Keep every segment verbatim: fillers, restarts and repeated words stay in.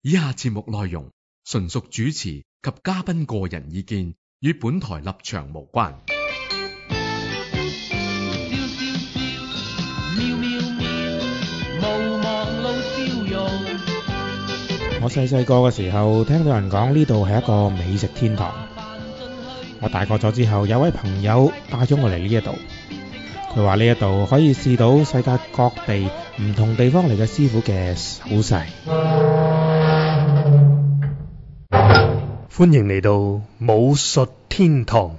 以下節目內容純屬主持及嘉賓個人意見，與本台立場無關。 我細細個嘅時候聽到人講呢度係一個美食天堂。我大個咗之後，有位朋友帶咗我嚟呢一度，佢話呢一度可以試到世界各地唔同地方嚟嘅師傅嘅手勢。 歡迎嚟到武術天堂。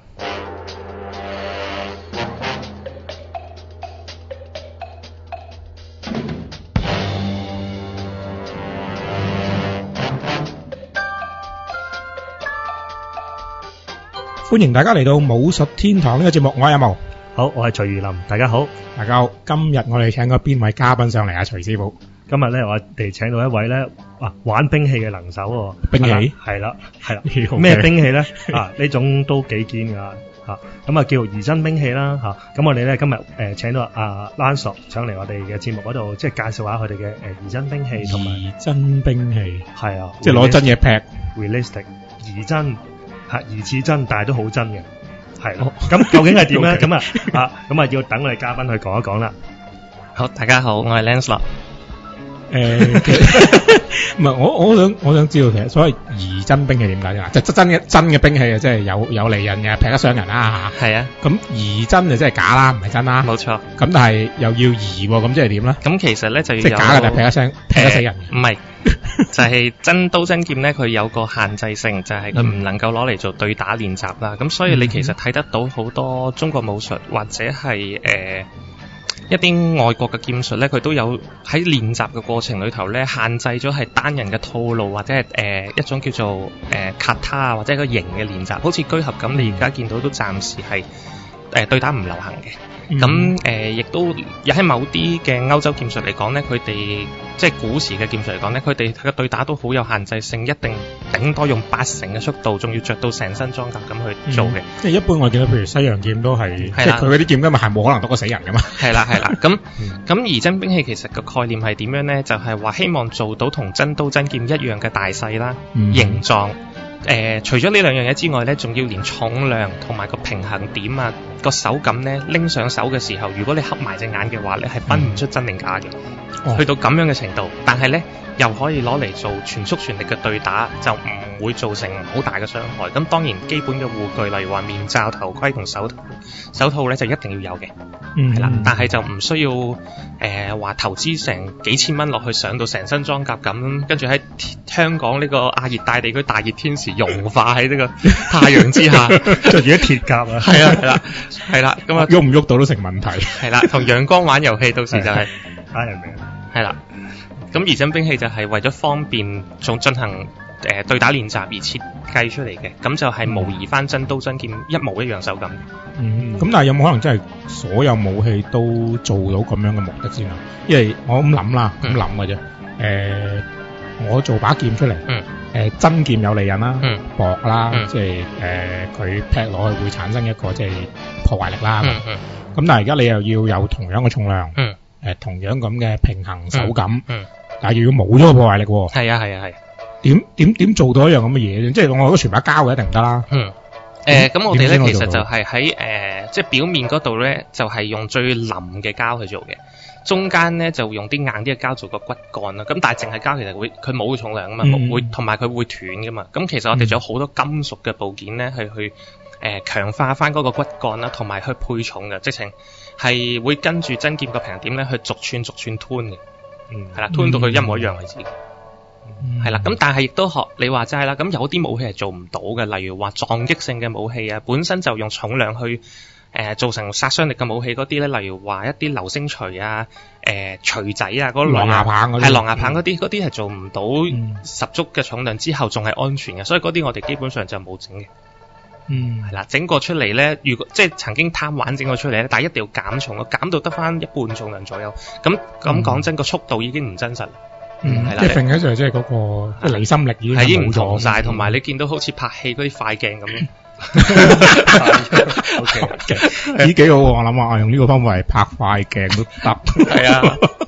歡迎大家嚟到武術天堂呢個節目，我係阿毛。 好，我係徐如林，大家好。 大家好，今日我哋請咗邊位嘉賓上嚟啊？徐師傅。 今日咧，我哋請到一位咧，啊，玩兵器嘅能手喎。 兵器係啦，係啦。咩兵器咧？啊，呢種都幾堅噶吓。咁啊，叫做儀真兵器啦吓。咁我哋咧今日誒請到阿 Lance 上嚟我哋嘅節目嗰度，即係介紹下佢哋嘅誒儀真兵器同埋儀真兵器。 係啊， 即係攞真嘢劈。 realistic 儀真吓，疑似真，但係都好真嘅。係咯。咁究竟係點咧？咁啊啊咁啊，要等我哋嘉賓去講一講啦。 好，大家好，我係 Lance。 誒，唔係我我想我想知道其實所謂儀真兵器點解啫？即係真嘅真嘅兵器啊，即係有有利刃嘅，劈得傷人啦吓。 係啊。咁儀真就即係假啦，唔係真啦。 冇錯。咁但係又要儀，咁即係點咧？ 咁其實咧就要即係假嘅，但係劈得傷劈得死人。 唔係，就係真刀真劍咧，佢有個限制性，就係佢唔能夠攞嚟做對打練習啦。咁所以你其實睇得到好多中國武術或者係誒。一啲外國嘅劍術咧，佢都有喺練習嘅過程裏頭咧，限制咗係單人嘅套路或者係誒、呃、一種叫做誒 kata 啊，或者一個型嘅練習，好似居合咁。你而家見到都暫時係誒、呃、對打唔流行嘅。咁誒亦都有喺某啲嘅歐洲劍術嚟講咧，佢哋即係古時嘅劍術嚟講咧，佢哋嘅對打都好有限制性，一定頂多用八成嘅速度，仲要着到成身裝甲咁去做嘅、嗯。 即係一般我見到，譬如西洋劍都係，即係佢嗰啲劍根本係冇可能篤過死人噶嘛。係啦係啦，咁咁儀真兵器其實個概念係點樣咧？就係、是、話希望做到同真刀真劍一樣嘅大細啦、嗯、形狀。誒、呃，除咗呢兩樣嘢之外咧，仲要連重量同埋個平衡點啊，個手感咧，拎上手嘅時候，如果你合埋隻眼嘅話咧，係分唔出真定假嘅、嗯，去到咁樣嘅程度。但係咧，又可以攞嚟做全速全力嘅對打，就唔會造成好大嘅傷害。咁當然基本嘅護具，例如話面罩、頭盔同手套，手套咧就一定要有嘅，係、嗯、啦。但係就唔需要誒話、呃、投資成幾千蚊落去上到成身裝甲咁，跟住喺香港呢個亞熱帶地區大熱天時融化喺呢個太陽之下， 着住啲鐵甲啊， 係啊係啦係啦，咁啊喐唔喐到都成問題，係啦，同陽光玩遊戲到時就係打人命， 係啦。咁儀真兵器就係為咗方便仲進行誒、呃、對打練習而設計出嚟嘅，咁就係模擬翻真刀真劍一模一樣手感。 嗯，咁但係有冇可能真係所有武器都做到咁樣嘅目的先啊？因為我咁諗啦，咁諗嘅啫。誒、呃，我做把劍出嚟，誒、 嗯呃、真劍有利刃啦， 嗯、 薄啦， 嗯、 即係誒佢劈落去會產生一個即係破壞力啦。咁、 嗯嗯、 但係而家你又要有同樣嘅重量，誒、 嗯呃、同樣咁嘅平衡手感。 嗯嗯但係又要冇咗個破壞力喎。 係啊係啊係。 點點點做到一樣咁嘅嘢？即係我覺得全把膠嘅一定唔得啦。 嗯。誒，咁、呃、我哋咧其實就係喺誒，即係表面嗰度咧，就係、是、用最腍嘅膠去做嘅。中間咧就用啲硬啲嘅膠做個骨幹啦。咁但係淨係膠其實會佢冇重量噶嘛，嗯、會同埋佢會斷噶嘛。咁其實我哋仲有好多金屬嘅部件咧，去去誒強化翻嗰個骨幹啦，同埋去配重嘅，直情係會跟住真劍個平衡點咧去逐寸逐寸吞嘅。嗯，係啦，吞到佢一模一樣為止。係、嗯、啦，咁但係亦都學你話齋啦，咁有啲武器係做唔到嘅，例如話撞擊性嘅武器啊，本身就用重量去誒、呃、造成殺傷力嘅武器嗰啲咧，例如話一啲流星錘啊、誒錘仔啊嗰類，狼牙棒嗰啲，係狼牙棒嗰啲，嗰啲係做唔到十足嘅重量之後仲係安全嘅，所以嗰啲我哋基本上就冇整嘅。嗯，係啦，整過出嚟咧，如果即係曾經貪玩整過出嚟咧，但係一定要減重咯，減到得翻一半重量左右。咁咁講真，個速度已經唔真實啦。嗯，係啦，即係揈起上嚟，即係嗰個即係離心力已經係已經唔同晒，同埋你見到好似拍戲嗰啲快鏡咁咯。O K， 咦幾好喎！我諗下，我用呢個方法嚟拍快鏡都得。 係啊。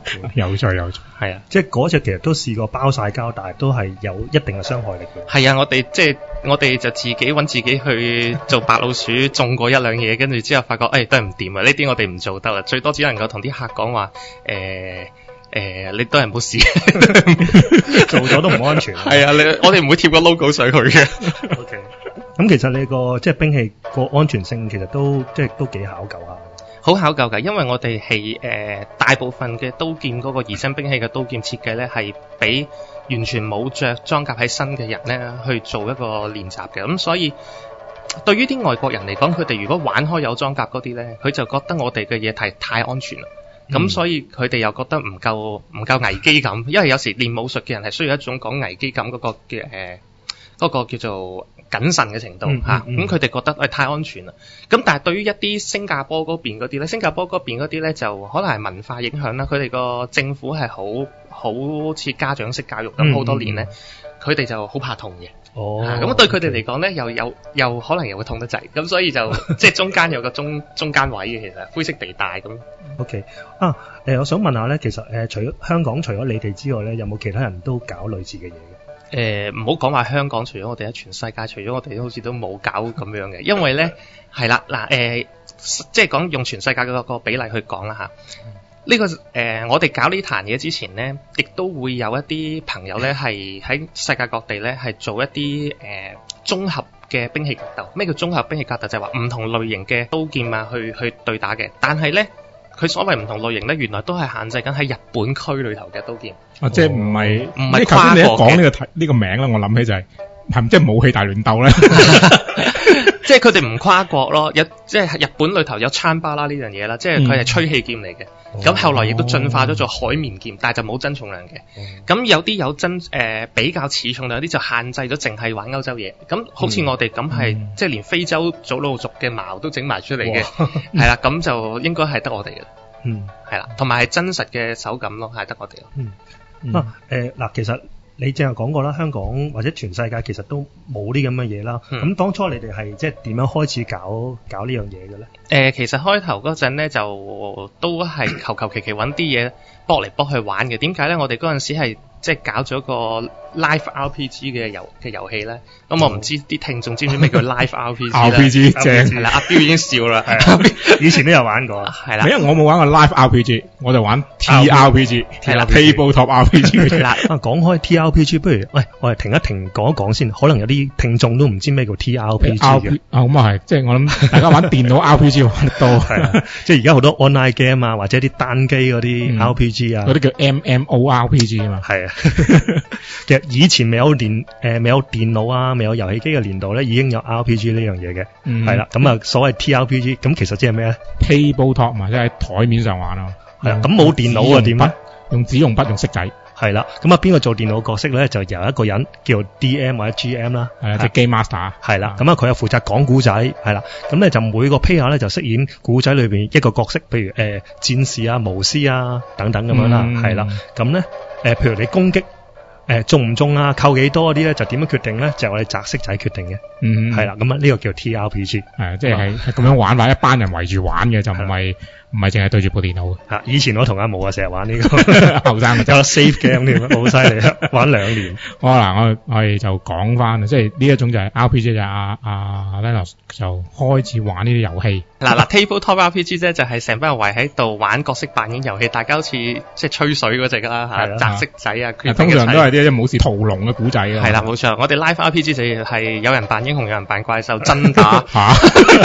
有趣有趣， 係啊，即係嗰隻其實都試過包晒膠，但係都係有一定嘅傷害力嘅。 係啊，我哋即係我哋就自己揾自己去做白老鼠，種過一兩嘢，跟住之後發覺誒、哎、都係唔掂啊！呢啲我哋唔做得啦，最多只能夠同啲客講話誒誒，你都係唔好試， 做咗都唔安全。 係啊，你我哋唔會貼個 logo 上去嘅。 OK，咁其實你個即係兵器個安全性其實都即係都幾考究下。 好考究㗎，因為我哋係誒大部分嘅刀劍嗰個移身兵器嘅刀劍設計咧，係俾完全冇着裝甲喺身嘅人咧去做一個練習嘅。咁所以對於啲外國人嚟講，佢哋如果玩開有裝甲嗰啲咧，佢就覺得我哋嘅嘢係太安全啦。咁、嗯、所以佢哋又覺得唔夠唔夠危機感，因為有時練武術嘅人係需要一種講危機感嗰個嘅誒嗰個叫做謹慎嘅程度嚇，咁佢哋覺得誒、哎、太安全啦。咁但係對於一啲新加坡嗰邊嗰啲咧，新加坡嗰邊嗰啲咧就可能係文化影響啦。佢哋個政府係好好似家長式教育咁，好多年咧，佢哋就好怕痛嘅。 哦， 咁、啊、對佢哋嚟講咧，又有又可能又會痛得滯，咁所以就即係中間有個中中間位嘅，其實灰色地帶咁。 OK 啊，誒、呃，我想問下咧，其實誒、呃，除咗香港，除咗你哋之外咧，有冇其他人都搞類似嘅嘢嘅？ 誒唔好講話香港，除咗我哋喺全世界，除咗我哋好似都冇搞咁樣嘅，因為咧係啦嗱誒，即係講用全世界嘅個比例去講啦嚇。呢、這個誒、呃，我哋搞呢壇嘢之前咧，亦都會有一啲朋友咧係喺世界各地咧係做一啲誒、呃、綜合嘅兵器格鬥。咩叫綜合兵器格鬥？就係話唔同類型嘅刀劍啊，去去對打嘅。但係咧，佢所謂唔同類型咧，原來都係限制緊喺日本區裏頭嘅刀劍。 啊，即係唔係唔係跨國嘅。 你一講呢個題呢個名咧，我諗起就係係即係武器大亂鬥咧。 即係佢哋唔跨國咯，有即係日本裏頭有餐巴啦呢樣嘢啦，即係佢係吹氣劍嚟嘅。咁、嗯、後來亦都進化咗做海綿劍，但係就冇真重量嘅。咁、嗯、有啲有真誒、呃、比較似重量，有啲就限制咗，淨係玩歐洲嘢。咁好似我哋咁係即係連非洲祖魯族嘅矛都整埋出嚟嘅，係啦，咁就應該係得我哋嘅。嗯，係啦，同埋係真實嘅手感咯，係得我哋咯。 嗯，嗯啊誒嗱、呃，其實。你正係講過啦，香港或者全世界其實都冇啲咁嘅嘢啦。咁、嗯、當初你哋係即係點樣開始搞搞呢樣嘢嘅咧？ 誒、呃，其實開頭嗰陣咧就都係求求其其揾啲嘢搏嚟搏去玩嘅。點解咧？我哋嗰陣時係即係搞咗個 Live R P G 嘅遊嘅遊戲咧。咁、嗯、我唔知啲聽眾知唔知咩叫 Live R P G 咧？R P G 正係啦，阿彪已經笑啦。 以前都有玩過， 係啦。 因為我冇玩過 Live R P G， 我就玩 T R P G， 係啦 ，Tabletop R P G。 係啦。講開 T R P G， 不如喂，我哋停一停，講一講先。可能有啲聽眾都唔知咩叫 T R P G 嘅。 啊，咁啊係，即係我諗大家玩電腦 R P G 玩得多， 係啊。即係而家好多 online game 啊，或者啲單機嗰啲 R P G 啊， 嗰、嗯、啲叫 M M O R P G 啊嘛。 係啊。其實以前未有電誒、呃，未有電腦啊，未有遊戲機嘅年代咧，已經有 R P G 呢樣嘢嘅。嗯。係啦，咁啊，所謂 T R P G， 咁其實即係咩咧 ？Tabletop 嘛，即係喺台面上玩咯。 係啊，咁冇電腦啊點咧？ 用紙用筆用色仔。 係啦，咁啊邊個做電腦角色咧？就由一個人叫 D M 或者 G M 啦， 係啊，即係 Game Master。 係啦，咁啊佢又負責講古仔，係啦，咁咧就每個 player 咧就飾演古仔裏邊一個角色，譬如誒、呃、戰士啊、巫師啊等等咁樣啦，係、嗯、啦，咁咧誒譬如你攻擊誒、呃、中唔中啊、扣幾多嗰啲咧，就點樣決定咧？就係、我哋擲色仔決定嘅，嗯，係啦，咁啊呢個叫 T R P G， 係即係係咁樣玩法，一班人圍住玩嘅就唔係。唔係淨係對住部電腦嘅。以前我同阿毛啊成日玩呢、這個後生嘅，有 save game 添，好犀利啊！玩兩年。好嗱，我我哋就講翻，即係呢一種就係 R P G 就係阿阿 Linus 就開始玩呢啲遊戲。 嗱嗱 Tabletop R P G 咧就係成班人圍喺度玩角色扮演遊戲，大家好似即係吹水嗰隻啦嚇，擲色仔啊， 通常都係啲冇事屠龍嘅古仔啊。 係啦，冇錯，我哋 Live R P G 就係有人扮英雄，有人扮怪獸，真打嚇。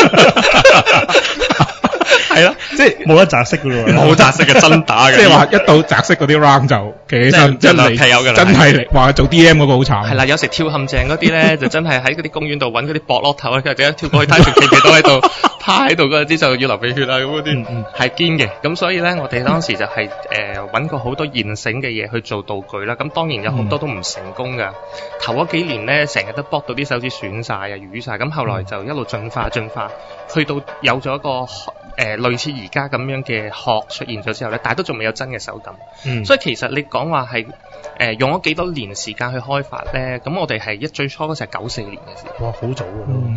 係咯，即係冇得擲色噶咯， 冇擲色嘅真打嘅， 即係話一到擲色嗰啲 round 就企起身，真係真係嚟話做 D M 嗰個好慘。 係啦，有時跳陷阱嗰啲咧，就真係喺嗰啲公園度揾嗰啲角落頭，佢哋一跳過去，睇住企企到喺度趴喺度嗰啲就要流鼻血啦，咁嗰啲係堅嘅。咁所以咧，我哋當時就係誒揾過好多現成嘅嘢去做道具啦。咁當然有好多都唔成功噶。頭嗰幾年咧，成日都剝到啲手指損晒啊、瘀晒。咁後來就一路進化進化，去到有咗一個誒、呃、類似而家咁樣嘅殼出現咗之後咧，但係都仲未有真嘅手感。嗯、所以其實你講話係誒用咗幾多年時間去開發咧，咁我哋係一最初嗰時係九四年嘅時候。 哇，好早㗎、 嗯、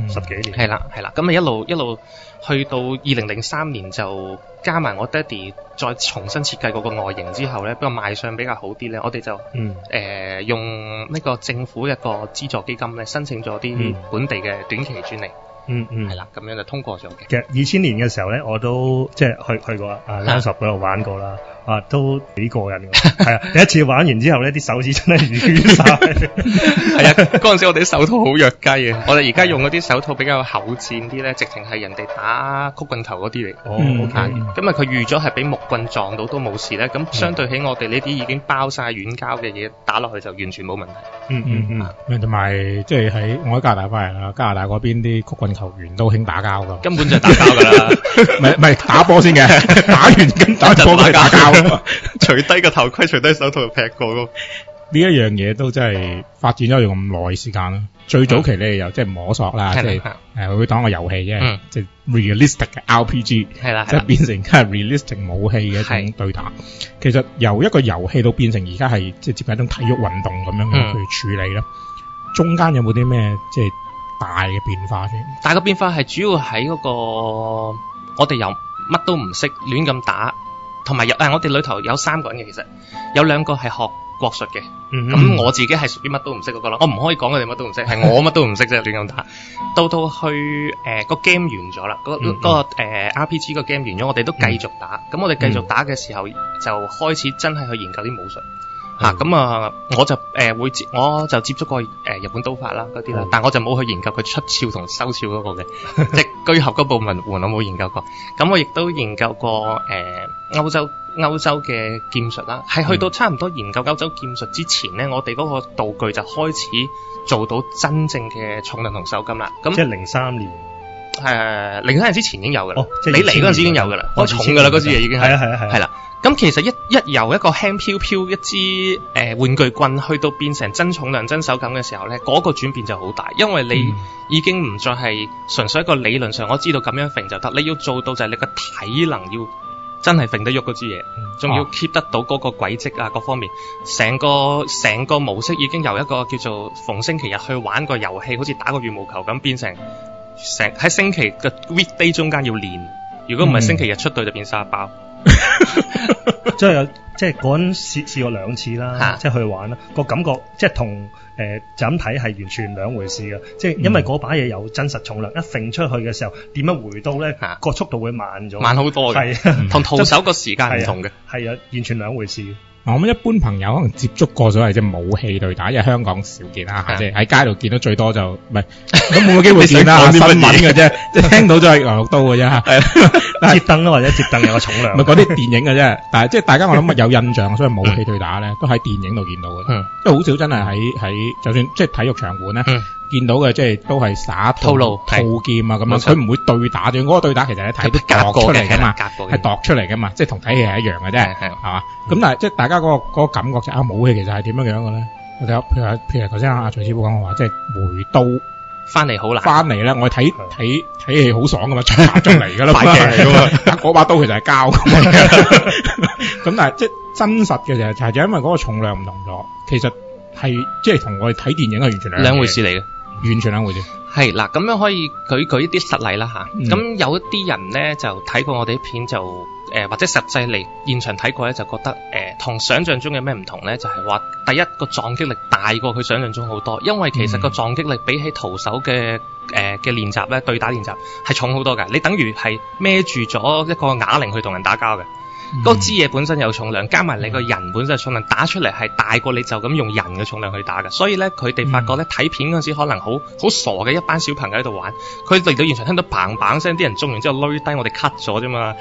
十幾年。 係啦係啦，咁咪一路一路去到二零零三年就加埋我爹哋再重新設計嗰個外形之後咧，不過賣相比較好啲咧，我哋就嗯、 呃、用呢個政府一個資助基金咧申請咗啲本地嘅短期專利。 嗯嗯， 係啦，咁樣就通過咗嘅。 其實二千年嘅時候咧，我都即係去去過啊 Lansop 嗰度玩過啦，啊都幾過癮嘅。係啊，第一次玩完之後咧，啲手指真係軟晒。 係啊，嗰陣時我哋啲手套好弱雞嘅，我哋而家用嗰啲手套比較厚墊啲咧，直情係人哋打曲棍球嗰啲嚟。 哦， 咁啊佢預咗係俾木棍撞到都冇事咧，咁相對起我哋呢啲已經包晒軟膠嘅嘢打落去就完全冇問題。 嗯嗯嗯， 同埋即係喺我喺加拿大翻嚟啦，加拿大嗰邊啲曲棍球員都興打交噶， 根本就係打交噶啦， 唔係唔係打波先嘅，打完跟打波都係打交， 除低個頭盔，除低手套就劈過咯。 呢一樣嘢都真係發展咗用咁耐時間啦。最早期你又即係摸索啦，即係誒會當個遊戲啫，即係 realistic 嘅 R P G， 係啦，即係變成係 realistic 武器嘅一種對打。其實由一個遊戲到變成而家係即係接近一種體育運動咁樣去處理啦。中間有冇啲咩即係大嘅變化先？ 大嘅變化係主要喺嗰個我哋又乜都唔識亂咁打，同埋有誒我哋裏頭有三個人嘅，其實有兩個係學國術嘅，咁、嗯、我自己係屬於乜都唔識嗰個啦。我唔可以講佢哋乜都唔識，係我乜都唔識啫，亂咁打。到到去誒、呃、個 game 完咗啦，嗰、嗯嗰個誒、呃、R P G 個 game 完咗，我哋都繼續打。咁、嗯、我哋繼續打嘅時候，就開始真係去研究啲武術。吓咁、嗯、啊，我就誒、呃、會接，我就接觸過誒、呃、日本刀法啦嗰啲啦，但我就冇去研究佢出鞘同收鞘嗰個嘅，即係居合嗰部分我冇研究過。咁我亦都研究過誒歐、呃、洲歐洲嘅劍術啦，係去到差唔多研究歐洲劍術之前咧，我哋嗰個道具就開始做到真正嘅重量同手感啦。咁即係零三年。 誒零三年之前已經有㗎啦、哦， 你嚟嗰陣時已經有㗎啦，開、哦、重㗎啦嗰支嘢已經係。 係啊係啊係啊。係啦。 咁其實一一由一個輕飄飄一支誒、呃、玩具棍去到變成真重量真手感嘅時候咧，嗰、那個轉變就好大，因為你已經唔再係純粹一個理論上我知道咁樣揈就得，你要做到就係你個體能要真係揈得喐嗰支嘢，仲要 keep 得到嗰個軌跡啊各方面，成個成個模式已經由一個叫做逢星期日去玩個遊戲，好似打個羽毛球咁，變成成喺星期嘅 weekday 中間要練，如果唔係星期日出隊就變沙包。 即係有，即係嗰陣試試過兩次啦，即係去玩啦，個感覺即係同誒就咁睇係完全兩回事嘅，即係因為嗰把嘢有真實重量，一揈出去嘅時候點樣回刀咧，個速度會慢咗， 慢好多嘅，係同徒手個時間唔同嘅， 係啊，完全兩回事。 我諗一般朋友可能接觸過所謂即係武器對打，因為香港少見啦，即係喺街度見到最多就唔係都冇乜機會見啦，新聞嘅啫，即係聽到就係牛肉刀嘅啫，係接燈啊或者接燈有個重量， 唔係嗰啲電影嘅啫，但係即係大家我諗有印象，所以武器對打咧都喺電影度見到嘅，嗯，即係好少真係喺喺就算即係體育場館咧。嗯見到嘅即係都係耍套路套劍啊咁樣，佢唔會對打嘅。嗰、嗰個對打其實你睇都度出嚟噶嘛，係度出嚟噶嘛，即係同睇戲係一樣嘅啫，係嘛？咁但係即係大家嗰、嗰個嗰個感覺就係、啊武器其實係點樣樣嘅咧？我哋譬如譬如頭先阿徐師傅講嘅話，即係回刀翻嚟好難， 翻嚟咧我睇睇睇戲好爽噶嘛，出嚟就嚟噶啦，快鏡嚟噶嘛，嗰把刀其實係膠咁，但係即係真實嘅就係就係因為嗰個重量唔同咗，其實係即係同我哋睇電影係完全兩兩回事嚟嘅。 完全兩回事。 係嗱，咁樣可以舉舉一啲實例啦吓。咁、嗯、有一啲人咧就睇過我哋啲片就誒、呃，或者實際嚟現場睇過咧，就覺得誒同、呃、想象中有咩唔同咧？就係、是、話第一個撞擊力大過佢想象中好多，因為其實個撞擊力比起徒手嘅誒嘅練習咧，對打練習係重好多㗎。你等於係孭住咗一個啞鈴去同人打交嘅。嗰支嘢本身有重量，加埋你個人本身嘅重量，打出嚟係大過你就咁用人嘅重量去打嘅。所以咧，佢哋發覺咧睇片嗰陣時可能好好傻嘅一班小朋友喺度玩，佢嚟到現場聽到砰砰聲，啲人中完之後攏低我哋 cut 咗啫嘛。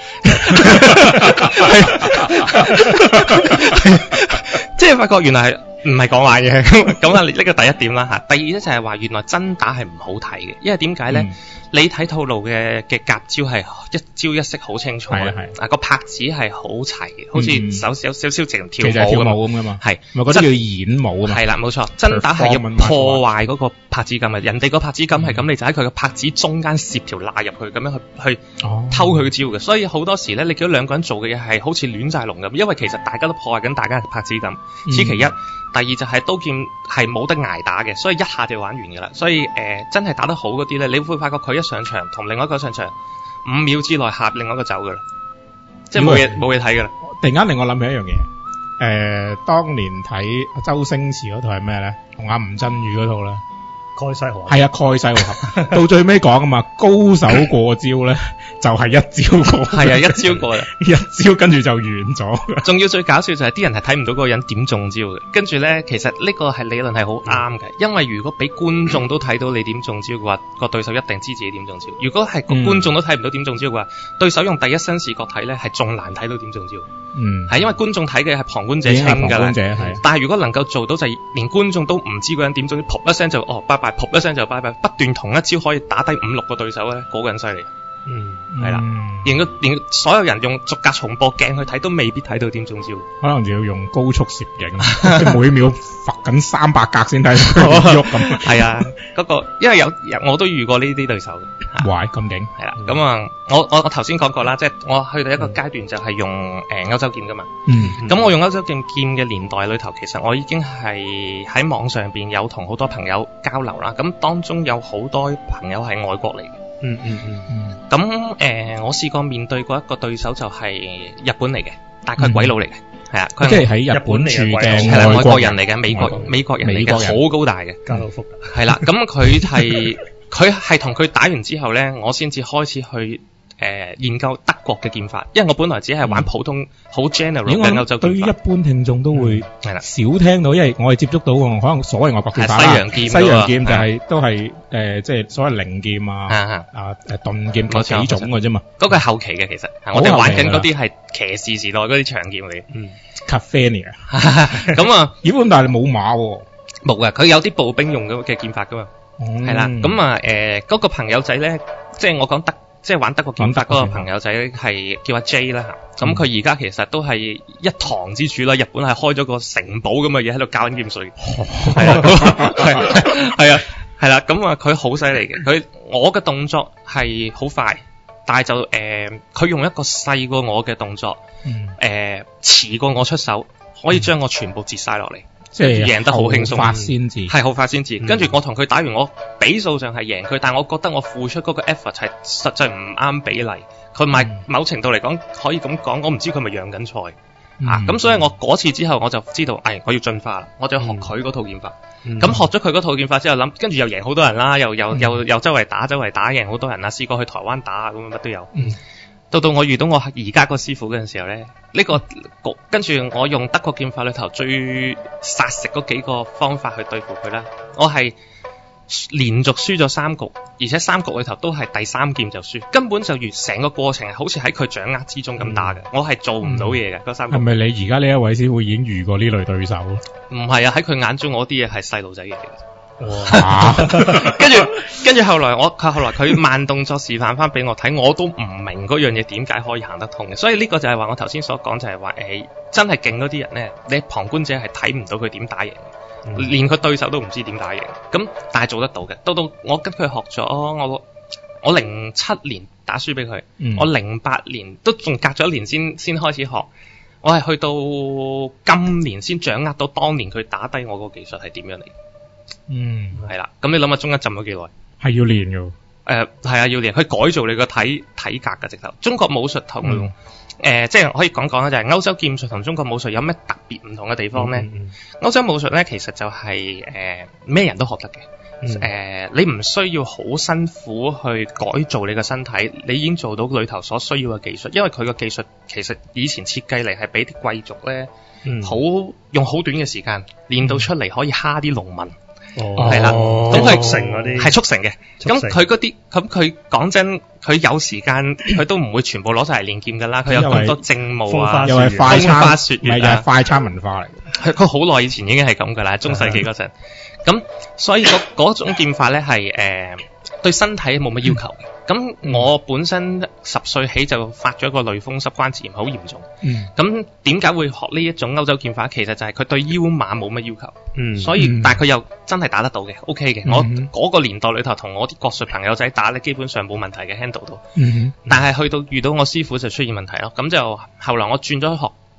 即係發覺原來係唔係講玩嘅。咁啊，呢個第一點啦吓。第二咧就係話原來真打係唔好睇嘅，因為點解咧？嗯你睇套路嘅嘅夾招係一招一式好清楚，係係啊個拍子係好齊，好似手有少少直跳舞咁噶嘛， 係咪嗰啲叫演舞啊嘛， 係啦冇錯，真打係要破壞嗰個拍子感啊！人哋個拍子感係咁，你就喺佢個拍子中間攝條罅入去，咁樣去去偷佢嘅招嘅。所以好多時咧，你見到兩個人做嘅嘢係好似亂晒龍咁，因為其實大家都破壞緊大家嘅拍子感。此其一， 第二就係刀劍係冇得捱打嘅，所以一下就玩完㗎啦。所以誒、呃，真係打得好嗰啲咧，你會發覺佢一上場同另外一個上場五秒之內下另外一個走㗎啦，即係冇嘢冇嘢睇㗎啦。 突然間令我諗起一樣嘢，誒、呃，當年睇周星馳嗰套係咩咧？同阿吳鎮宇嗰套咧。 蓋世豪俠係啊，蓋世豪俠到最尾講啊嘛，高手過招咧就係一招過， 係啊，一招過啦， 一招跟住就完咗。 仲要最搞笑就係啲人係睇唔到嗰個人點中招嘅，跟住咧其實呢個係理論係好啱嘅，因為如果俾觀眾都睇到你點中招嘅話，個對手一定知自己點中招。如果係個觀眾都睇唔到點中招嘅話，對手用第一身視覺睇咧係仲難睇到點中招。 嗯， 係因為觀眾睇嘅係旁觀者清㗎啦，但係如果能夠做到就係連觀眾都唔知嗰個人點中招，噗一聲就哦拜拜，噗一聲就拜拜，不斷同一招可以打低五六個對手咧，嗰、那個人犀利。 嗯， 係啦，連個連所有人用逐格重播鏡去睇都未必睇到點中招， 可能就要用高速攝影，每秒罰緊三百格先睇到佢喐咁。 係啊，嗰、那個因為有我都遇過呢啲對手嘅。 哇，咁勁！ 係啦，咁、嗯、啊，我我我頭先講過啦，即係我去到一個階段就係用誒、呃、歐洲劍噶嘛。嗯。咁我用歐洲劍劍嘅年代裏頭，其實我已經係喺網上邊有同好多朋友交流啦。咁當中有好多朋友係外國嚟嘅。 嗯嗯嗯嗯。 咁誒、呃，我試過面對過一個對手就係日本嚟嘅，大概鬼佬嚟嘅，係、嗯、啊，佢即係喺日本住嘅係外國人嚟嘅，美國美國人嚟嘅，好高大嘅， 加到福。 係啦，咁佢係佢係同佢打完之後咧，我先至開始去。誒、呃，研究德國嘅劍法，因為我本來只係玩普通好、嗯、general 嘅歐洲劍法。對於一般聽眾都會係啦，少聽到，因為我哋接觸到可能所謂外國劍法啦，西洋劍，西洋劍就係、是、都係誒、呃，即係所謂靈劍啊，啊誒盾劍嗰幾種嘅啫嘛。嗰、那個係後期嘅，其實我哋玩緊嗰啲係騎士時代嗰啲長劍嚟嘅。嗯 Cavalier 咁啊，咦？咁但係冇馬喎，冇啊，佢有啲步兵用嘅劍法噶嘛。係、嗯、啦，咁啊，誒，嗰、呃那個朋友仔咧，即係我講德。即係玩德國劍法嗰個朋友仔係叫阿 J 啦吓，咁佢而家其實都係一堂之主啦。日本係開咗個城堡咁嘅嘢喺度教緊劍術，係啊，係啊，係啦。咁啊，佢好犀利嘅。佢我嘅動作係好快，但係就誒，佢、呃、用一個細過我嘅動作，誒、呃，遲過我出手，可以將我全部截晒落嚟。即係贏得好輕鬆，發先至係好快先至。跟住我同佢打完，我比數上係贏佢，但係我覺得我付出嗰個 effort 係實在唔啱比例。佢咪某程度嚟講可以咁講，我唔知佢咪讓緊賽啊。咁所以我嗰次之後我就知道，哎，我要進化啦，我就學佢嗰套劍法。咁、嗯、學咗佢嗰套劍法之後，諗跟住又贏好多人啦，又又、嗯、又又周圍打周圍打贏好多人啦，試過去台灣打咁乜都有。嗯到到我遇到我而家個師傅嗰陣時候咧，呢、這個跟住我用德國劍法裏頭最殺食嗰幾個方法去對付佢啦。我係連續輸咗三局，而且三局裏頭都係第三劍就輸，根本就如成個過程係好似喺佢掌握之中咁打嘅、嗯。我係做唔到嘢嘅嗰三局。係咪你而家呢一位師傅已經遇過呢類對手？唔係啊，喺佢眼中我啲嘢係細路仔嘅嘢。哇！跟住跟住後來我佢後來佢慢動作示範翻俾我睇，我都唔明嗰樣嘢點解可以行得通嘅。所以呢個就係話我頭先所講就係話誒，真係勁嗰啲人咧，你旁觀者係睇唔到佢點打贏，嗯、連佢對手都唔知點打贏。咁但係做得到嘅。到到我跟佢學咗，我我零七年打輸俾佢，我零八年都仲隔咗一年先先開始學。我係去到今年先掌握到當年佢打低我個技術係點樣嚟。嗯，係啦，咁你諗下中間浸咗幾耐？係要練㗎。誒、呃，係啊，要練，去改造你個體體格嘅直頭。中國武術同誒、嗯呃，即係可以講講咧，就係、是、歐洲劍術同中國武術有咩特別唔同嘅地方咧？歐、嗯嗯、洲武術咧，其實就係誒咩人都學得嘅。誒、嗯呃，你唔需要好辛苦去改造你個身體，你已經做到裏頭所需要嘅技術。因為佢個技術其實以前設計嚟係俾啲貴族咧，好、嗯、用好短嘅時間練到出嚟，可以蝦啲農民。哦，係啦，咁佢速成嗰啲係速成嘅，咁佢嗰啲，咁佢講真，佢有時間，佢都唔會全部攞晒嚟練劍噶啦，佢有咁多政務啊，又係快餐，唔係又係快餐文化嚟。佢佢好耐以前已經係咁噶啦，中世紀嗰陣，咁所以嗰嗰種劍法咧係誒對身體冇乜要求嘅。咁、嗯、我本身十歲起就發咗個類風濕關節炎，好嚴重。咁點解會學呢一種歐洲劍法？其實就係佢對腰馬冇乜要求。嗯，所以、嗯、但係佢又真係打得到嘅 ，OK 嘅。嗯、我嗰個年代裏頭同我啲國術朋友仔打咧，基本上冇問題嘅 handle 到。嗯，但係去到遇到我師傅就出現問題咯。咁就後來我轉咗學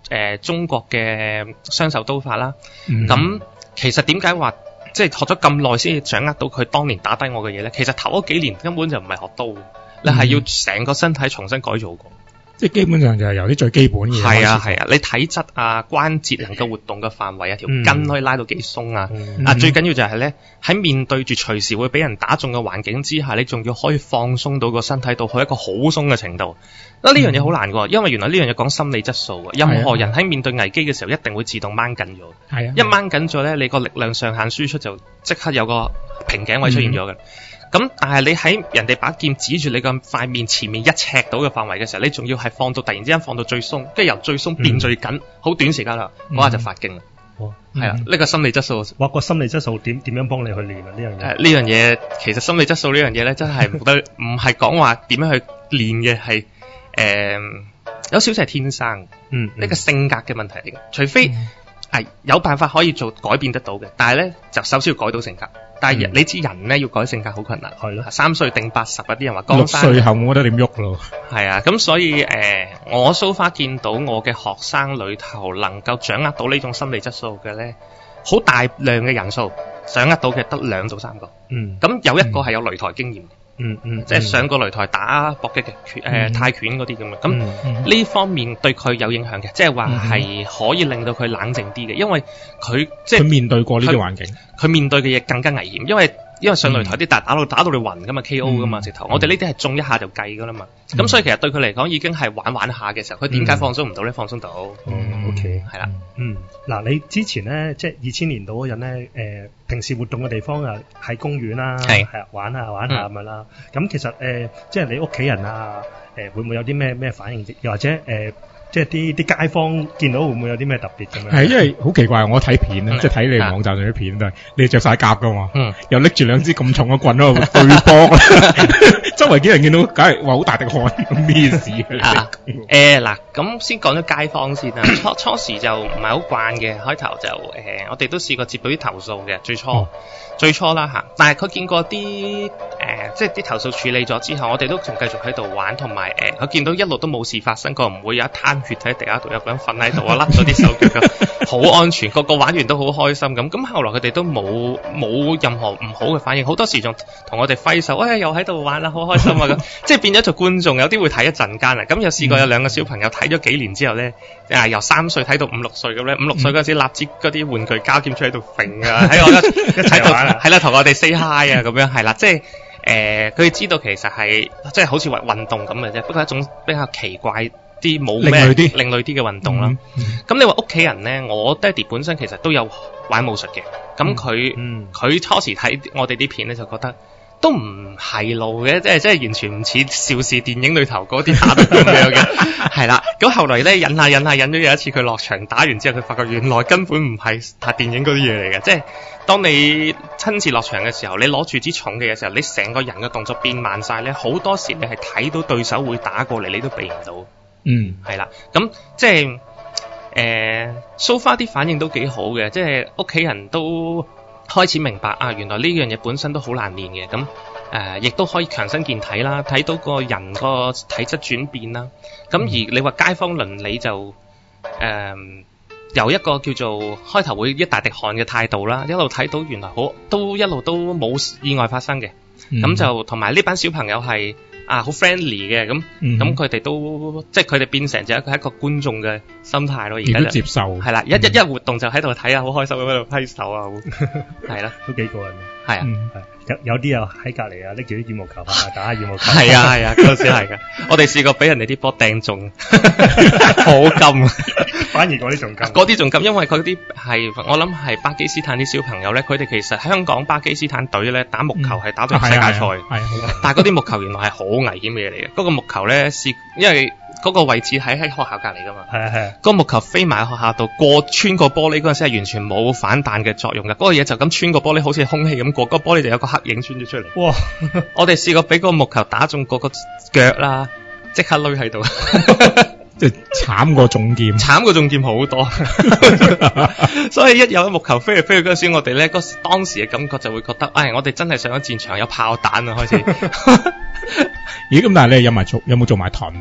呃、中國嘅雙手刀法啦。咁、嗯、其實點解話即係學咗咁耐先至掌握到佢當年打低我嘅嘢咧？其實頭嗰幾年根本就唔係學刀，嗯、你係要成個身體重新改造過。即係基本上就係由啲最基本嘅嘢。 係啊係啊，你體質啊、關節能夠活動嘅範圍啊、條筋可以拉到幾鬆啊。嗯、啊，最緊要就係咧喺面對住隨時會俾人打中嘅環境之下，你仲要可以放鬆到個身體度去一個好鬆嘅程度。嗱，呢樣嘢好難㗎，因為原來呢樣嘢講心理質素嘅。任何人喺面對危機嘅時候，一定會自動掹緊咗。係啊，一掹緊咗咧，你個力量上限輸出就即刻有個瓶頸位出現咗嘅。咁、嗯、但係你喺人哋把劍指住你個塊面前面一尺到嘅範圍嘅時候，你仲要係放到突然之間放到最鬆，跟住由最鬆變最緊，好、嗯、短時間啦，嗰下、嗯、就發勁啦。哦，係啊，呢、嗯、個心理質素。 哇，個心理質素點點樣幫你去練啊？呢樣嘢。誒、呃， 呢樣嘢其實心理質素呢樣嘢咧，真係冇得，唔係講話點樣去練嘅，係誒、呃、有少少係天生。嗯，呢、嗯、個性格嘅問題嚟嘅，除非係、嗯哎、有辦法可以做改變得到嘅，但係咧就首先要改到性格。但係你知人咧要改性格好困難，係咯。三歲定八十，嗰啲人話江山。六歲後冇得點喐咯。係啊，咁所以誒、呃，我 so far 見到我嘅學生裏頭能夠掌握到呢種心理質素嘅咧，好大量嘅人數掌握到嘅得兩到三個。嗯。咁有一個係有擂台經驗。嗯嗯。即係上過擂台打搏擊嘅拳誒、呃嗯、泰拳嗰啲咁樣。咁呢、嗯嗯、方面對佢有影響嘅，即係話係可以令到佢冷靜啲嘅，因為佢即係佢面對過呢啲環境。佢面對嘅嘢更加危險，因為因為上擂台啲打打到打到你暈噶嘛 ，K O 噶嘛，直頭。我哋呢啲係中一下就計噶啦嘛。咁、嗯、所以其實對佢嚟講已經係玩玩下嘅時候，佢點解放鬆唔到咧？放鬆到。 嗯 OK 係啦。嗯，嗱、嗯，你之前咧，即係二千年度嗰陣咧，誒、呃，平時活動嘅地方啊，喺公園啦，係係玩下玩下咁樣啦。咁、嗯、其實誒、呃，即係你屋企人啊，誒、呃，會唔會有啲咩咩反應？又或者誒？呃即係啲啲街坊見到會唔會有啲咩特別咁樣？係因為好奇怪，我睇片咧，即係睇你網站上啲片都係你着晒甲噶嘛，嗯，又拎住兩支咁重嘅棍喺度對波，周圍啲人見到，梗係話好大滴汗，咩事啊？誒嗱，咁先講咗街坊先啦。初初時就唔係好慣嘅，開頭就誒、呃，我哋都試過接到啲投訴嘅，最初、哦、最初啦嚇。但係佢見過啲誒、呃，即係啲投訴處理咗之後，我哋都仲繼續喺度玩，同埋誒，佢、呃、見到一路都冇事發生過，唔會有一攤血喺地下度，有個人瞓喺度啊，甩咗啲手腳嘅，好安全，個個玩完都好開心咁。咁後來佢哋都冇冇任何唔好嘅反應，好多時仲同我哋揮手，哎又喺度玩啦，好開心啊咁，即係變咗做觀眾，有啲會睇一陣間啊。咁有試過有兩個小朋友睇咗幾年之後咧，啊由三歲睇到五六歲咁咧，五六歲嗰陣時立支嗰啲玩具膠劍出喺度揈啊，喺我一齊度係啦，同我哋 say hi 啊咁樣係啦，即係誒佢哋知道其實係即係好似運運動咁嘅啫，不過一種比較奇怪。啲冇咩另類啲嘅運動啦。咁、嗯嗯、你話屋企人咧，我爹哋本身其實都有玩武術嘅。咁佢佢初時睇我哋啲片咧，就覺得都唔係路嘅，即係即係完全唔似邵氏電影裏頭嗰啲打到咁樣嘅。係啦，咁後來咧忍下忍下忍咗有一次，佢落場打完之後，佢發覺原來根本唔係拍電影嗰啲嘢嚟嘅。即係當你親自落場嘅時候，你攞住支重嘅嘢時候，你成個人嘅動作變慢晒咧，好多時你係睇到對手會打過嚟，你都避唔到。嗯，係啦，咁即係誒 so far 啲反應都幾好嘅，即係屋企人都開始明白啊，原來呢樣嘢本身都好難練嘅，咁誒亦都可以強身健體啦，睇到個人個體質轉變啦，咁、嗯、而你話街坊鄰里就誒、呃、由一個叫做開頭會一大滴汗嘅態度啦，一路睇到原來好都一路都冇意外發生嘅，咁、嗯、就同埋呢班小朋友係。啊，好 friendly 嘅，咁咁佢哋都即係佢哋變成就一個一個觀眾嘅心態咯，而家就接受係啦，一一一活動就喺度睇啊，好開心咁喺度揮手啊，係啦，都幾過癮，係啊，嗯、有有啲又喺隔離啊，拎住啲羽毛球啊，打下羽毛球，係啊係啊，嗰陣時係㗎，我哋試過俾人哋啲波掟中，好金，反而嗰啲仲金，嗰啲仲金，因為佢啲係我諗係巴基斯坦啲小朋友咧，佢哋其實香港巴基斯坦隊咧打木球係打到世界賽，係、嗯，但係嗰啲木球原來係好危險嘅嘢嚟嘅，嗰、那個木球咧是因為嗰個位置喺喺學校隔離噶嘛，係啊係啊，嗰個木球飛埋喺學校度過穿過玻璃嗰陣時係完全冇反彈嘅作用嘅，嗰、那個嘢就咁穿過玻璃好似空氣咁過，嗰、那個玻璃就有個黑影穿咗出嚟。哇！我哋試過俾個木球打中嗰個腳啦，即刻攏喺度，即係慘過中劍，慘過中劍好多。所以一有木球飛嚟飛去嗰陣時，我哋咧嗰當時嘅感覺就會覺得，唉，我哋真係上咗戰場，有炮彈啊開始。咦？咁但係你有埋做有冇做埋盾嘅？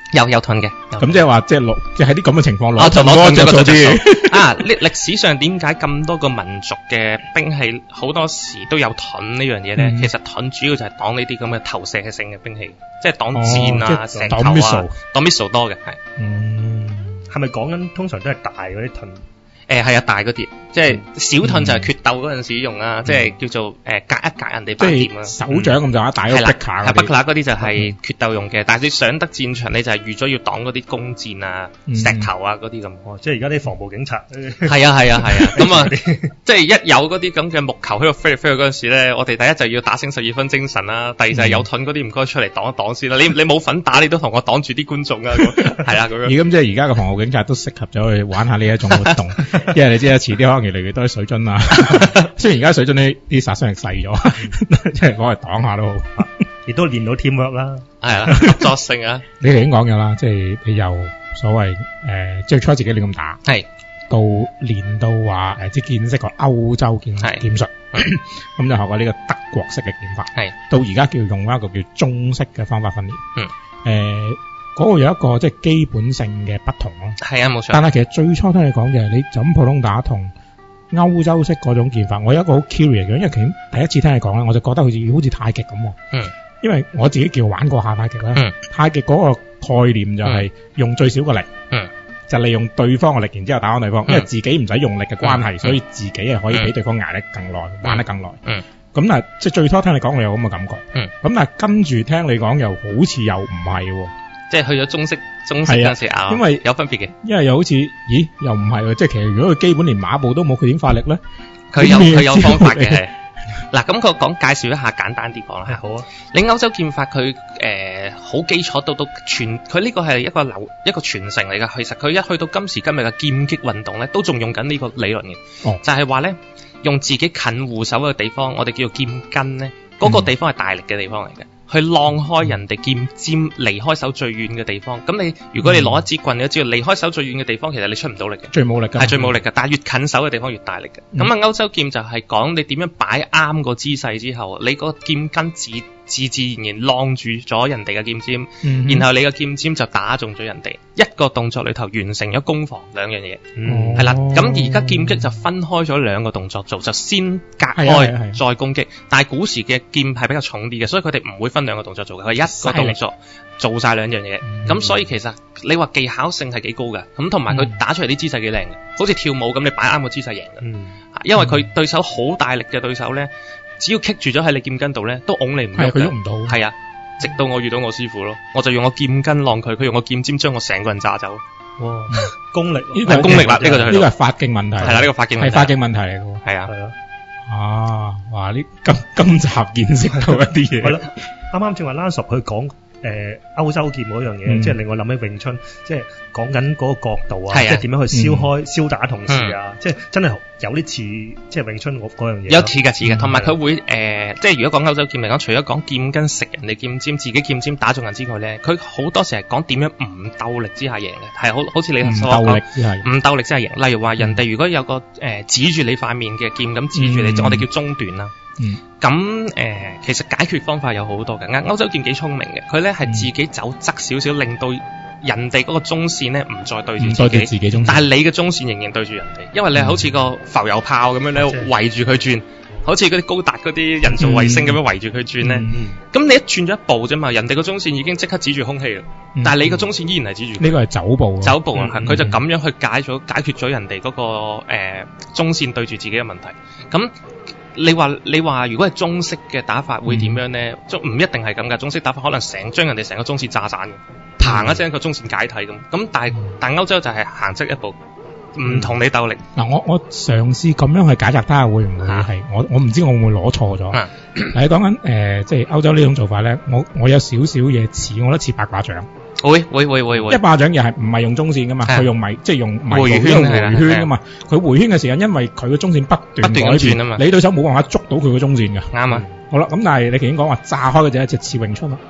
有有盾嘅， 咁即係話即係攞，即係喺啲咁嘅情況攞盾攞着數啲。 啊，歷歷史上點解咁多個民族嘅兵器好多時都有盾呢樣嘢咧？嗯、其實盾主要就係擋呢啲咁嘅投射性嘅兵器，即係擋箭啊、哦、石頭啊、擋 missile 多嘅係。 嗯，係咪講緊通常都係大嗰啲盾？ 誒係啊，大嗰啲，即係小盾就係決鬥嗰陣時用啦，嗯、即係叫做誒、呃、隔一隔人哋把劍啊， 手掌咁就一大個 Bikar 係 Bikar 嗰啲就係決鬥用嘅，嗯、但係你上得戰場你就係預咗要擋嗰啲弓箭啊、嗯、石頭啊嗰啲咁。 哦，即係而家啲防暴警察。 係啊係啊係啊，咁啊，即係一有嗰啲咁嘅木球喺度飛嚟飛去嗰陣時咧，我哋第一就要打醒十二分精神啦，第二就係有盾嗰啲唔該出嚟擋一擋先啦。你你冇份打，你都同我擋住啲觀眾啊，係啊咁樣。而咁即係而家嘅防暴警察都適合咗去玩下呢一種活動，因為你知啦，遲啲可能越嚟越多啲水樽啊。雖然而家水樽呢啲殺傷力細咗，即係攞嚟擋下都好， 亦都練到 teamwork 啦， 係啦，合作性啊。 你哋已經講咗啦，即係你由所謂誒，最初自己亂咁打，係到練到話誒，即係見識過歐洲劍劍術，咁就學過呢個德國式嘅劍法，係到而家叫用一個叫中式嘅方法訓練，嗯，誒。嗰個有一個即係基本性嘅不同咯， 係啊冇錯。 但係其實最初聽你講嘅，你就咁普通打同歐洲式嗰種劍法，我有一個好 curious 嘅，因為其實第一次聽你講咧，我就覺得好似好似太極咁。嗯，因為我自己叫玩過下太極啦。嗯，太極嗰個概念就係用最少個力，嗯，就利用對方嘅力，然之後打翻對方，因為自己唔使用力嘅關係，所以自己係可以俾對方捱得更耐，玩得更耐。嗯，咁但係即係最初聽你講，我有咁嘅感覺。嗯，咁但係跟住聽你講，又好似又唔係。 即係去咗中式中式嗰陣時啊， 因為有分別嘅， 因為又好似，咦，又唔係喎，即係其實如果佢基本連馬步都冇，佢點發力咧？ 佢有佢有方法嘅係。嗱，咁佢講介紹一下，簡單啲講啦。好啊。你歐洲劍法佢誒好基礎到到傳，佢呢個係一個流一個傳承嚟㗎。其實佢一去到今時今日嘅劍擊運動咧，都仲用緊呢個理論嘅。哦。就係話咧，用自己近護手嘅地方，我哋叫做劍根咧，嗰、嗰個地方係大力嘅地方嚟嘅。去晾開人哋劍尖離開手最遠嘅地方，咁你如果你攞一支棍，你都知道離開手最遠嘅地方，其實你出唔到力嘅，最冇力嘅，係最冇力嘅。但係越近手嘅地方越大力嘅。咁啊、嗯，歐洲劍就係講你點樣擺啱個姿勢之後，你個劍根自自自然然晾住咗人哋嘅劍尖，嗯、哼然後你嘅劍尖就打中咗人哋，一個動作裏頭完成咗攻防兩樣嘢，係啦、嗯。咁而家劍擊就分開咗兩個動作做，就先隔開再攻擊。但係古時嘅劍係比較重啲嘅，所以佢哋唔會分兩個動作做嘅，佢一個動作做晒兩樣嘢。咁、嗯、所以其實你話技巧性係幾高嘅，咁同埋佢打出嚟啲姿勢幾靚嘅，好似跳舞咁，你擺啱個姿勢贏嘅。嗯、因為佢對手好大力嘅對手咧。只要棘住咗喺你劍根度咧，都拱你唔喐嘅。係佢喐唔到。係啊，直到我遇到我師傅咯，我就用我劍根晾佢，佢用我劍尖將我成個人炸走。哇！功力呢個係功力啦，呢個就係呢個係法勁問題。係啦，呢個法勁問題係法勁問題嚟嘅。係啊，係啊。啊！哇！呢今今集見識到一啲嘢。係咯，啱啱正話 Lance 去講。誒，歐洲劍嗰樣嘢，嗯、即係令我諗起詠春，即係講緊嗰個角度啊，即係點樣去燒開、燒、嗯、打同時啊，嗯、即係真係有啲似即係詠春嗰嗰樣嘢。有似嘅似嘅，同埋佢會誒、呃，即係如果講歐洲劍嚟講，除咗講劍根食人哋劍尖、自己劍尖打中人之外咧，佢好多時係講點樣唔鬥力之下贏嘅，係好好似你所講，唔鬥力之下贏，唔鬥力之下贏。例如話人哋如果有個誒、呃、指住你塊面嘅劍咁指住你，嗯、我哋叫中段啦。嗯，咁誒、呃，其實解決方法有好多嘅。歐洲劍幾聰明嘅，佢咧係自己走側少少，令到人哋嗰個中線咧唔再對住自己，再對自己中線，但係你嘅中線仍然對住人哋，因為你係好似個浮油炮咁樣咧圍住佢轉，好似嗰啲高達嗰啲人造衛星咁樣圍住佢轉咧。咁、嗯嗯、你一轉咗一步啫嘛，人哋個中線已經即刻指住空氣啦，嗯、但係你個中線依然係指住。呢個係走步，走步啊，佢、嗯嗯、就咁樣去解咗解決咗人哋嗰、那個誒、呃、中線對住自己嘅問題。咁你話你話如果係中式嘅打法會點樣咧？唔、嗯、一定係咁噶，中式打法可能成將人哋成個中線炸散嘅，嘭、嗯、一聲個中線解體咁。咁但係、嗯、但歐洲就係行側一步，唔同你鬥力。嗱、嗯，我我嘗試咁樣去解釋，睇下會唔會係、啊、我我唔知我會唔會攞錯咗。啊、你講緊誒，即係歐洲呢種做法咧，我我有少少嘢似，我覺得似八卦掌。會會會會會，一巴掌又係唔係用中線噶嘛？佢用迷即係用迷回圈回圈噶嘛？佢回圈嘅時間，因為佢個中線不斷改轉啊嘛，你對手冇辦法捉到佢個中線噶。啱啊。好啦，咁但係你頭先講話炸開嘅就係一隻似詠春咯。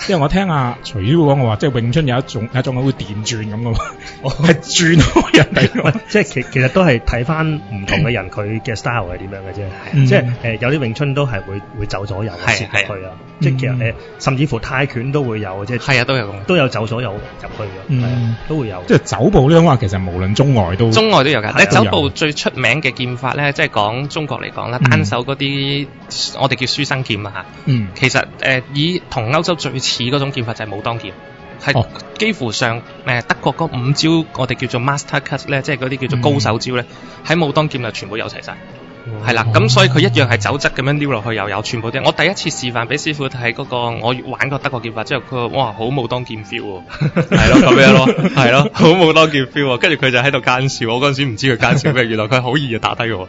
因為我聽阿徐師傅講我話，即係詠春有一種有一種好似電鑽咁嘅喎，係轉開人哋。 即係其其實都係睇翻唔同嘅人佢嘅 style 係點樣嘅啫。嗯、即係誒、呃、有啲詠春都係會會走左右攝入去啊。即係其實誒、呃、甚至乎泰拳都會有，即係係啊都有都有走左右入去嘅，嗯，都會有。 即係走步呢種話，其實無論中外都中外都有㗎。你走步最出名嘅劍法咧，即係講中國嚟講啦，單手嗰啲、嗯、我哋叫書生劍啊嚇。嗯，其實誒、呃、以同歐洲最似嗰種劍法就係武當劍。係幾乎上誒、呃、德國嗰五招我哋叫做 master cut 咧，即係嗰啲叫做高手招咧，喺、嗯、武當劍就全部有齊晒。係啦，咁所以佢一樣係走側咁樣撩落去，又有全部啲。我第一次示範俾師傅睇嗰個，我玩過德國劍法之後，佢話哇好武當劍 feel 喎，係咯咁樣咯，係咯好武當劍 feel 喎。跟住佢就喺度奸笑，我嗰陣時唔知佢奸笑咩，原來佢好易就打低我。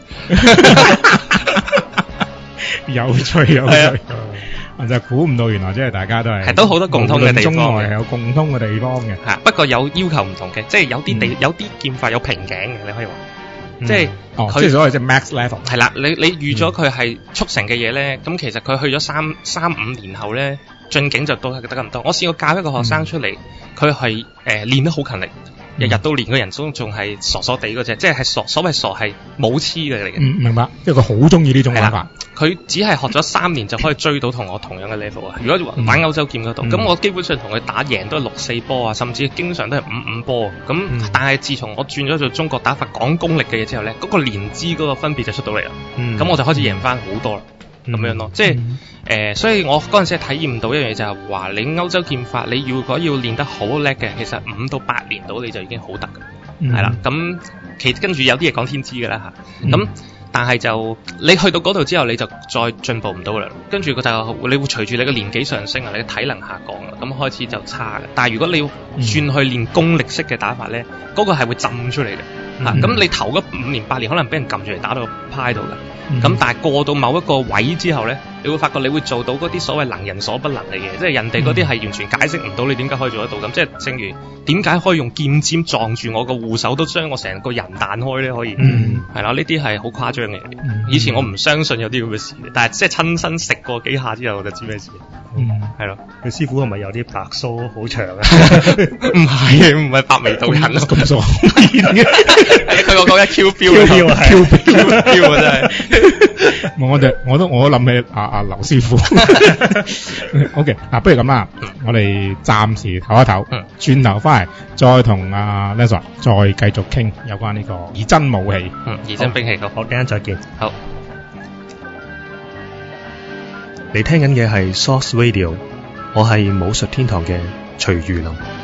有趣有趣。我就估唔到，原來即係大家都係係都好多共通嘅地方， 中外係有共通嘅地方嘅。 係不過有要求唔同嘅，即係有啲地、嗯、有啲劍法有瓶頸嘅，你可以話，嗯、即係哦，即係所謂即係 max level。 係啦，你你預咗佢係速成嘅嘢咧，咁、嗯、其實佢去咗三三五年後咧，進境就都係得咁多。我試過教一個學生出嚟，佢係誒練得好勤力。日日都練，個人中仲係傻傻地嗰隻，即係係傻，所謂傻係冇黐嘅嚟嘅。 嗯，明白。即係佢好中意呢種玩法。 佢只係學咗三年就可以追到同我同樣嘅 level 啊！如果玩歐洲劍嗰度，咁、嗯、我基本上同佢打贏都係六四波啊，甚至經常都係五五波。咁、嗯、但係自從我轉咗做中國打法講功力嘅嘢之後咧，嗰、嗰個年資嗰個分別就出到嚟啦。咁、嗯、我就開始贏翻好多啦。咁、嗯、樣咯，即係誒、嗯呃，所以我嗰陣時係體驗到一樣嘢，就係話你歐洲劍法，你如果要練得好叻嘅，其實五到八年到你就已經好得噶，係、嗯、啦。咁其跟住有啲嘢講天資噶啦吓，咁、嗯、但係就你去到嗰度之後，你就再進步唔到啦。跟住佢就你會隨住你嘅年紀上升啊，你嘅體能下降啦，咁開始就差嘅。但係如果你要轉去練功力式嘅打法咧，嗰、嗯嗰個係會浸出嚟嘅。咁、嗯啊、你頭嗰五年八年可能俾人撳住嚟打到趴喺度噶。咁、嗯、但係過到某一個位之後咧，你會發覺你會做到嗰啲所謂能人所不能嘅嘢，即係人哋嗰啲係完全解釋唔到你點解可以做得到咁。即係正如點解可以用劍尖撞住我個護手都將我成個人彈開咧？可以，嗯，係啦，呢啲係好誇張嘅嘢。以前我唔相信有啲咁嘅事，但係即係親身食過幾下之後我就知咩事。嗯，係咯。佢師傅係咪有啲白鬚好長啊？ 唔係，唔係白眉道人啊， 咁傻。 佢個講一 Q 標 Q 標 Q 標 Q 啊真係。 我哋我都我都諗起阿阿劉師傅。OK， 嗱，不如咁啦，我哋暫時唞一唞，轉頭翻嚟再同阿 Leslie 再繼續傾有關呢個擬真武器， 嗯，擬真兵器。好， 我陣間再見。 好。 你聽緊嘅係 Source Radio， 我係武術天堂嘅徐如林。